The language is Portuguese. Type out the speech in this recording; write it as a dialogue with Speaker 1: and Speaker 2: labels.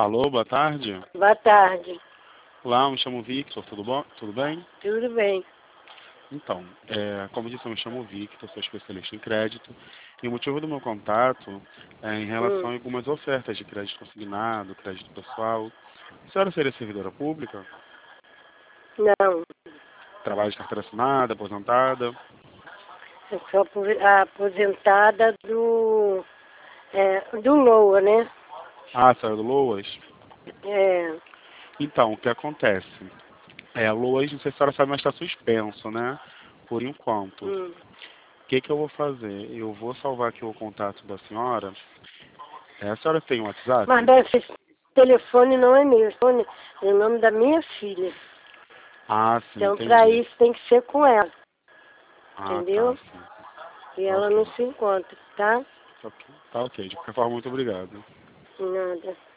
Speaker 1: Alô, boa tarde.
Speaker 2: Boa tarde.
Speaker 1: Olá, me chamo Victor, tudo bom? Tudo bem?
Speaker 2: Tudo bem.
Speaker 1: Então, como eu disse, eu me chamo Victor, sou especialista em crédito. E o motivo do meu contato é em relação a algumas ofertas de crédito consignado, crédito pessoal. A senhora seria servidora pública?
Speaker 2: Não,
Speaker 1: Trabalha de carteira assinada, aposentada?
Speaker 2: eu sou aposentada do LOA, né?
Speaker 1: Ah, a senhora é do Loas?
Speaker 2: É,
Speaker 1: Então, o que acontece? Loas, não sei se a senhora sabe, mas está suspenso, né? Por enquanto.
Speaker 2: hum.
Speaker 1: O que eu vou fazer? Eu vou salvar aqui o contato da senhora. A senhora tem um WhatsApp?
Speaker 2: Mas esse telefone não é meu, telefone é o nome da minha filha.
Speaker 1: Ah, sim,
Speaker 2: Então, para
Speaker 1: entendi.
Speaker 2: isso tem que ser com ela,
Speaker 1: Ah, tá,
Speaker 2: entendeu?
Speaker 1: sim.
Speaker 2: E
Speaker 1: Tá
Speaker 2: ela não
Speaker 1: ok.
Speaker 2: se encontra, tá?
Speaker 1: Tá ok. Tá ok. De qualquer forma, muito obrigado.
Speaker 2: Nada.